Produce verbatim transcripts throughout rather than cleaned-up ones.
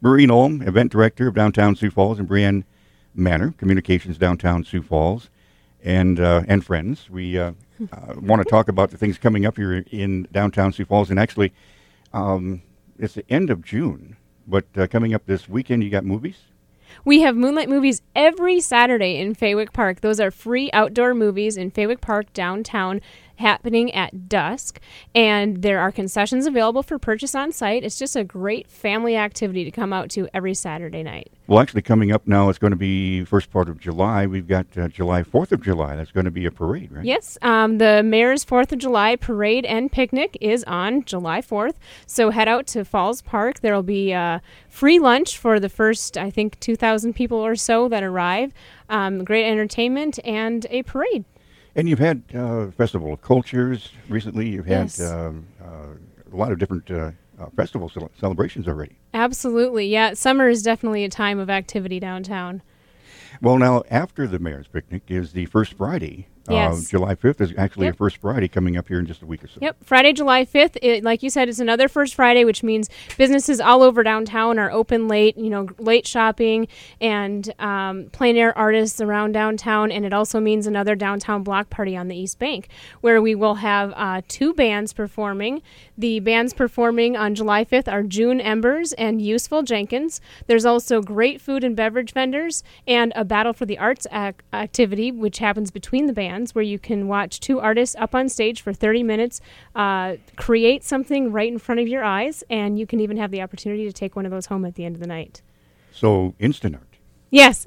Maureen Olm, Event Director of Downtown Sioux Falls, and Brianne Manor, Communications Downtown Sioux Falls, and uh, and friends. We uh, uh, want to talk about the things coming up here in Downtown Sioux Falls, and actually, um, it's the end of June, but uh, coming up this weekend, you got movies? We have Moonlight Movies every Saturday in Faywick Park. Those are free outdoor movies in Faywick Park downtown, happening at dusk, and there are concessions available for purchase on site. It's just a great family activity to come out to every Saturday night. Well, actually, coming up now, it's going to be first part of July. We've got uh, July fourth of July. That's going to be a parade, right? Yes, um, the Mayor's fourth of July parade and picnic is on July fourth, so head out to Falls Park. There will be uh, free lunch for the first, I think, two thousand people or so that arrive, um, great entertainment, and a parade. And you've had uh, Festival of Cultures recently. You've had Yes. um, uh, a lot of different uh, uh, festival cel- celebrations already. Absolutely, yeah. Summer is definitely a time of activity downtown. Well, now, after the Mayor's Picnic is the first Friday. Yes. Uh, July fifth is actually Yep. a first Friday coming up here in just a week or so. Yep, Friday, July fifth. It, like you said, it's another First Friday, which means businesses all over downtown are open late, you know, late shopping and um, plein air artists around downtown. And it also means another downtown block party on the East Bank, where we will have uh, two bands performing. The bands performing on July fifth are June Embers and Useful Jenkins. There's also great food and beverage vendors and a Battle for the Arts ac- activity, which happens between the bands, where you can watch two artists up on stage for thirty minutes, uh, create something right in front of your eyes, and you can even have the opportunity to take one of those home at the end of the night. So, instant art. Yes.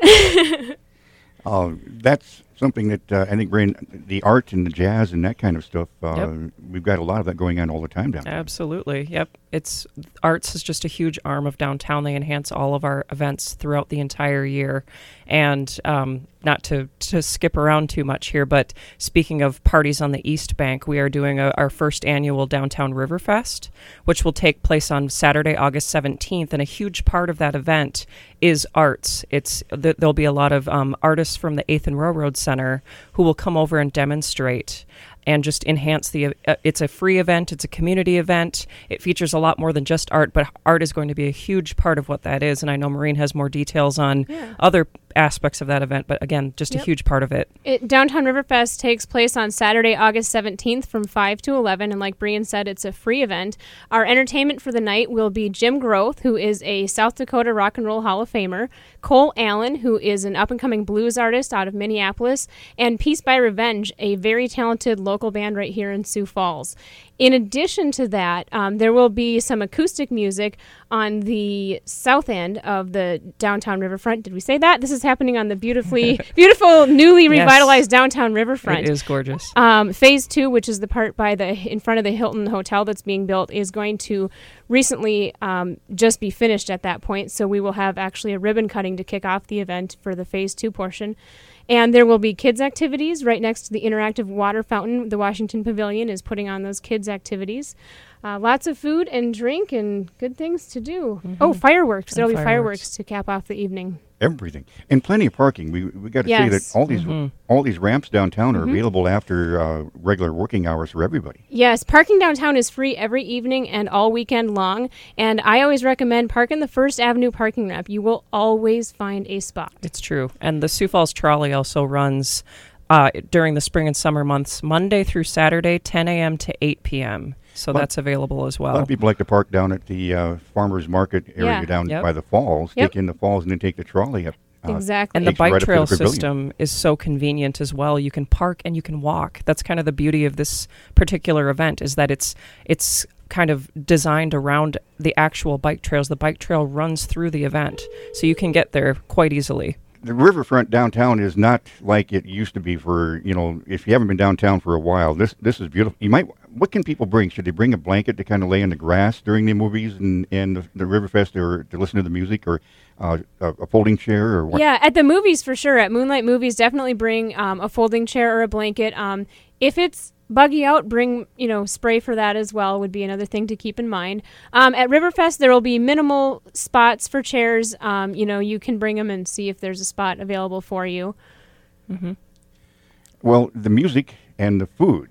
Uh, that's something that uh, I think, Brain, the art and the jazz and that kind of stuff, uh, Yep. we've got a lot of that going on all the time down there. Absolutely. Yep. It's arts is just a huge arm of downtown. They enhance all of our events throughout the entire year. And um, not to, to skip around too much here, but speaking of parties on the East Bank, we are doing a, our first annual Downtown Riverfest, which will take place on Saturday, August seventeenth. And a huge part of that event is arts. It's th- There'll be a lot of um, artists from the eighth and Railroad Center who will come over and demonstrate and just enhance the, uh, it's a free event, it's a community event. It features a lot more than just art, but art is going to be a huge part of what that is. And I know Maureen has more details on Yeah. other aspects of that event, but again, just Yep. a huge part of it. It, Downtown Riverfest takes place on Saturday, August seventeenth from five to eleven, and like Brian said, it's a free event. Our entertainment for the night will be Jim Groth, who is a South Dakota Rock and Roll Hall of Famer, Cole Allen, who is an up-and-coming blues artist out of Minneapolis, and Peace by Revenge, a very talented local band right here in Sioux Falls. In addition to that, um, there will be some acoustic music on the south end of the downtown riverfront. Did we say that? This is happening on the beautifully, beautiful, newly Yes. revitalized downtown riverfront. It is gorgeous. Um, phase two, which is the part by the in front of the Hilton Hotel that's being built, is going to recently um, just be finished at that point. So we will have actually a ribbon cutting to kick off the event for the phase two portion. And there will be kids' activities right next to the interactive water fountain. The Washington Pavilion is putting on those kids' activities. Uh, lots of food and drink and good things to do. Mhm. Oh, fireworks. And There'll be fireworks. fireworks to cap off the evening. Everything. And plenty of parking. We we got to say that Yes. all these Mhm. all these ramps downtown are Mhm. available after uh, regular working hours for everybody. Yes, parking downtown is free every evening and all weekend long. And I always recommend park in the First Avenue parking ramp. You will always find a spot. It's true. And the Sioux Falls Trolley also runs uh, during the spring and summer months, Monday through Saturday, ten a.m. to eight p.m. So Well, that's available as A lot well. of people like to park down at the uh, farmers market area Yeah. down Yep. by the falls, Yep. take in the falls, and then take the trolley up. Uh, Exactly. And the takes you right bike up to trail the pavilion. system is so convenient as well. You can park and you can walk. That's kind of the beauty of this particular event, is that it's it's kind of designed around the actual bike trails. The bike trail runs through the event, so you can get there quite easily. The riverfront downtown is not like it used to be. For you know, if you haven't been downtown for a while, this this is beautiful. You might. What can people bring? Should they bring a blanket to kind of lay in the grass during the movies and and the, the Riverfest, or to listen to the music, or uh, a, a folding chair, or what? Yeah, at the movies for sure. At Moonlight Movies, definitely bring um, a folding chair or a blanket. Um, if it's buggy out, bring, you know, spray for that as well would be another thing to keep in mind. Um, at Riverfest, there will be minimal spots for chairs. Um, you know, you can bring them and see if there's a spot available for you. Mm-hmm. Well, the music and the food.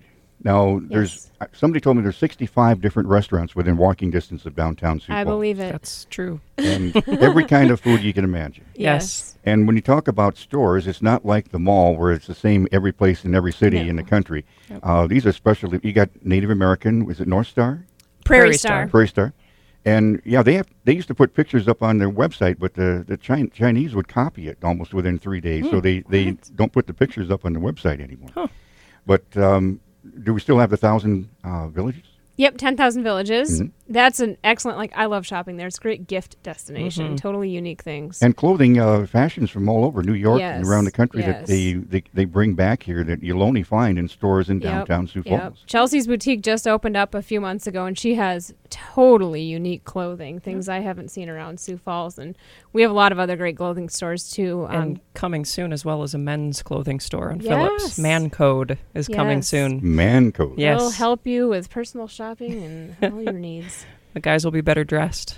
Now, there's uh, somebody told me there's sixty-five different restaurants within walking distance of downtown Sioux I Falls. believe it. That's true. And every kind of food you can imagine. Yes. And when you talk about stores, it's not like the mall where it's the same every place in every city No. in the country. Yep. Uh, these are specially, you got Native American, was it North Star? Prairie, Prairie Star. Star. Prairie Star. And yeah, they have. They used to put pictures up on their website, but the, the Chin- Chinese would copy it almost within three days. so they, they don't put the pictures up on the website anymore. Huh. But um, do we still have the thousand uh, villages? Yep, ten thousand villages. Mhm. That's an excellent, like, I love shopping there. It's a great gift destination. Mhm. Totally unique things. And clothing, uh, fashions from all over New York and Yes, around the country yes. that they, they they bring back here that you'll only find in stores in Yep, downtown Sioux Yep. Falls. Chelsea's Boutique just opened up a few months ago, and she has totally unique clothing, things I haven't seen around Sioux Falls. And we have a lot of other great clothing stores, too. Um, And coming soon as well as a men's clothing store on Yes. Phillips. Man Code is coming Yes. soon. Man code. Yeah. They'll Yes. help you with personal shopping and all your needs. The guys will be better dressed.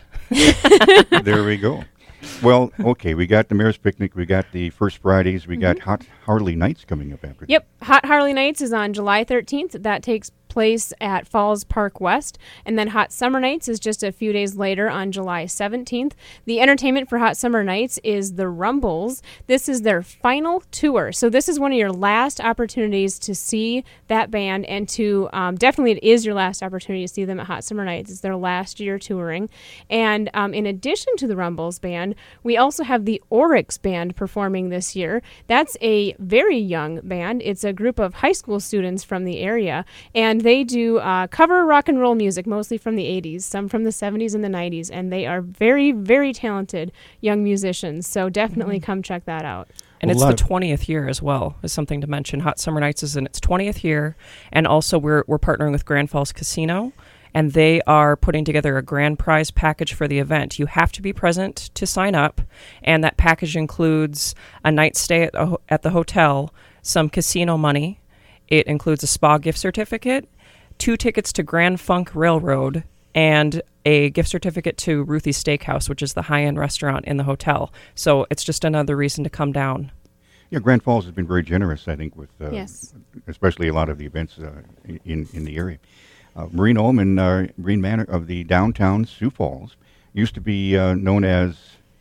There we go. Well, okay, we got the Mayor's Picnic, we got the First Fridays, we got Hot Harley Nights coming up after that. Yep, Hot Harley Nights is on July thirteenth. That takes place at Falls Park West. And then Hot Summer Nights is just a few days later on July seventeenth. The entertainment for Hot Summer Nights is the Rumbles. This is their final tour. So this is one of your last opportunities to see that band, and to um, definitely it is your last opportunity to see them at Hot Summer Nights. It's their last year touring. And um, in addition to the Rumbles band, we also have the Oryx band performing this year. That's a very young band. It's a group of high school students from the area, and they do uh, cover rock and roll music, mostly from the eighties, some from the seventies and the nineties, and they are very, very talented young musicians. So definitely come check that out. And A it's lot the of- twentieth year as well, is something to mention. Hot Summer Nights is in its twentieth year. And also we're we're partnering with Grand Falls Casino, and they are putting together a grand prize package for the event. You have to be present to sign up, and that package includes a night stay at, a ho- at the hotel, some casino money. It includes a spa gift certificate, two tickets to Grand Funk Railroad, and a gift certificate to Ruthie's Steakhouse, which is the high-end restaurant in the hotel. So it's just another reason to come down. Yeah, Grand Falls has been very generous, I think, with uh, Yes. especially a lot of the events uh, in in the area. Uh, Marine Home and uh, Marine Manor of the downtown Sioux Falls used to be uh, known as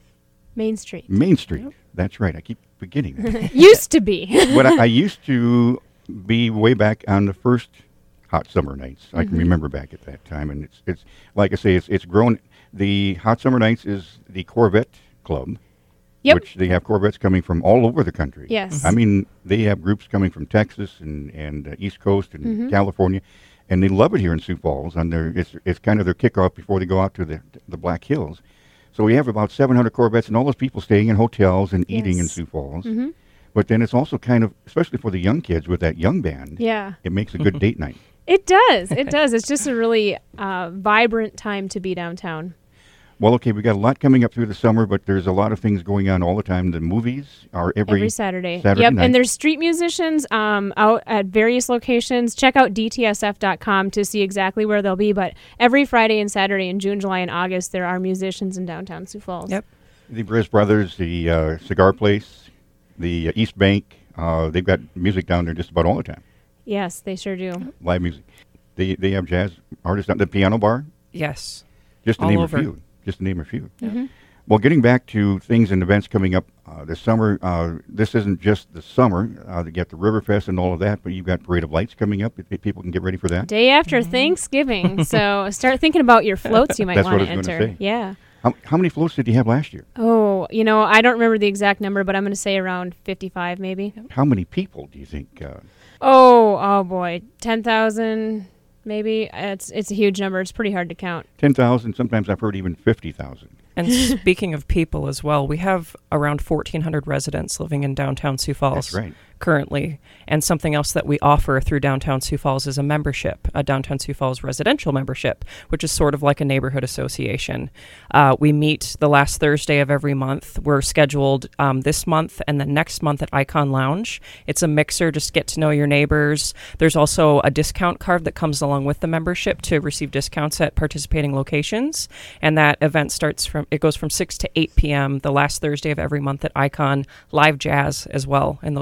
Main Street. Main Street. That's right. I keep forgetting that. Used to be. But I, I used to be way back on the first Hot Summer Nights. I can remember back at that time, and it's it's like I say, it's it's grown. The Hot Summer Nights is the Corvette Club, Yep. which they have Corvettes coming from all over the country. Yes. I mean, they have groups coming from Texas and and uh, East Coast and Mm-hmm. California, and they love it here in Sioux Falls. On their it's it's kind of their kickoff before they go out to the the Black Hills. So we have about seven hundred Corvettes and all those people staying in hotels and eating in Yes. Sioux Falls. Mhm. But then it's also kind of, especially for the young kids with that young band, Yeah. it makes a good date night. It does. It does. It's just a really uh, vibrant time to be downtown. Well, okay, we got a lot coming up through the summer, but there's a lot of things going on all the time. The movies are every, Every Saturday. Saturday yep. night. And there's street musicians um, out at various locations. Check out D T S F dot com to see exactly where they'll be. But every Friday and Saturday in June, July, and August, there are musicians in downtown Sioux Falls. Yep. the Briz Brothers, the uh, Cigar Place, the uh, East Bank. Uh, they've got music down there just about all the time. Yes, they sure do. Live music. They they have jazz artists down the Piano Bar. Yes. Just to All name over. a few. Just to name a few. Mhm. Well, getting back to things and events coming up uh, this summer, uh, this isn't just the summer. Uh, you got the Riverfest and all of that, but you've got Parade of Lights coming up. If, if people can get ready for that. Day after Thanksgiving. So start thinking about your floats you might That's want what to I was gonna enter. say. Yeah. How, how many floats did you have last year? Oh, you know, I don't remember the exact number, but I'm going to say around fifty-five maybe. How many people do you think? Uh, Oh, oh boy. ten thousand maybe. It's it's a huge number. It's pretty hard to count. ten thousand? Sometimes I've heard even fifty thousand. And speaking of people as well, we have around fourteen hundred residents living in downtown Sioux Falls That's right. currently. And something else that we offer through downtown Sioux Falls is a membership, a downtown Sioux Falls residential membership, which is sort of like a neighborhood association. Uh, we meet the last Thursday of every month. We're scheduled um, this month and then next month at Icon Lounge. It's a mixer, just get to know your neighbors. There's also a discount card that comes along with the membership to receive discounts at participating locations. And that event starts from, it goes from six to eight p.m. the last Thursday of every month at Icon. Live jazz as well in those on those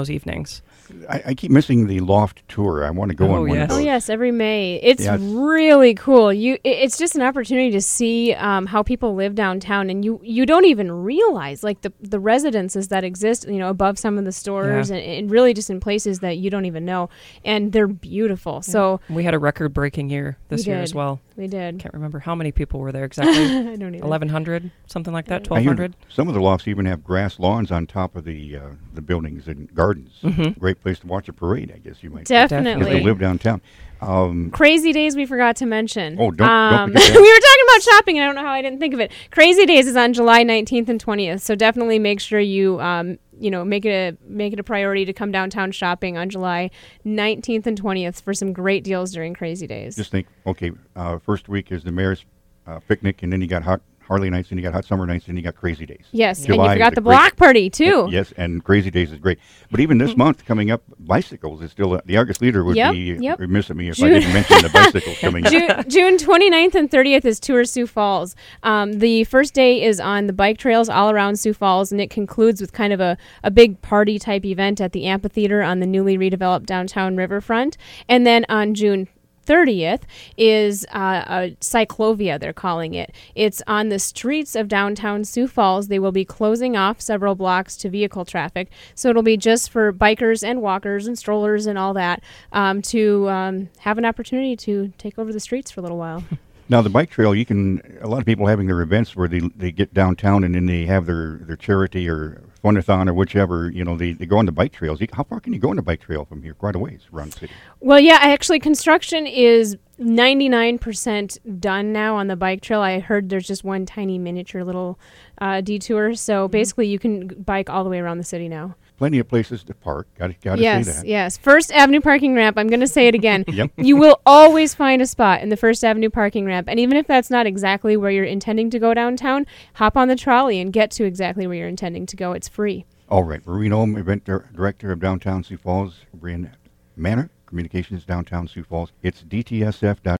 those evenings. I, I keep missing the Loft tour. I want to go Oh, on one yes. of Oh those. yes, every May. It's Yes. really cool. You, it, it's just an opportunity to see um, how people live downtown, and you, you don't even realize like the the residences that exist, you know, above some of the stores, Yeah. and, and really just in places that you don't even know, and they're beautiful. So We had a record-breaking year this We year as did. well. we did. Can't remember how many people were there exactly. I don't even. eleven hundred, something like that, I twelve hear hundred. some of the lofts even have grass lawns on top of the uh, the buildings and gardens. Mhm. Great place to watch a parade, I guess you might say, Definitely. if they live downtown. Um, Crazy Days we forgot to mention. Oh, don't- don't um, forget we that. were talking about shopping, and I don't know how I didn't think of it. Crazy Days is on July nineteenth and twentieth, so definitely make sure you um, you know make it a make it a priority to come downtown shopping on July nineteenth and twentieth for some great deals during Crazy Days. just think, okay, uh, first week is the mayor's uh, picnic, and then you got hot Harley nights, and you got hot summer nights, and you got Crazy Days. yes, and July you is forgot a the great- block party too. Yes, and Crazy Days is great. But even this month coming up, bicycles is still, uh, the Argus Leader would Yep, be yep. remiss of me if June- I didn't mention the bicycles coming up. June, June twenty-ninth and thirtieth is Tour Sioux Falls. Um, the first day is on the bike trails all around Sioux Falls, and it concludes with kind of a, a big party type event at the amphitheater on the newly redeveloped downtown riverfront. And then on June thirtieth is uh, a cyclovia, they're calling it. It's on the streets of downtown Sioux Falls. They will be closing off several blocks to vehicle traffic, so it'll be just for bikers and walkers and strollers and all that um, to um, have an opportunity to take over the streets for a little while. Now, the bike trail, you can, a lot of people having their events where they they get downtown and then they have their, their charity or fun-a-thon or whichever, you know, they, they go on the bike trails. You, how far can you go on the bike trail from here? Quite a ways around the city. Well, yeah, actually, construction is ninety-nine percent done now on the bike trail. I heard there's just one tiny miniature little uh, detour. So basically, you can g- bike all the way around the city now. Plenty of places to park. Got to got to yes, say that. yes. First Avenue parking ramp. I'm going to say it again. Yep. You will always find a spot in the First Avenue parking ramp. And even if that's not exactly where you're intending to go downtown, hop on the trolley and get to exactly where you're intending to go. It's free. All right. Maureen Ohm, Event Dir- Director of Downtown Sioux Falls. Brian Manor, Communications Downtown Sioux Falls. It's D T S F dot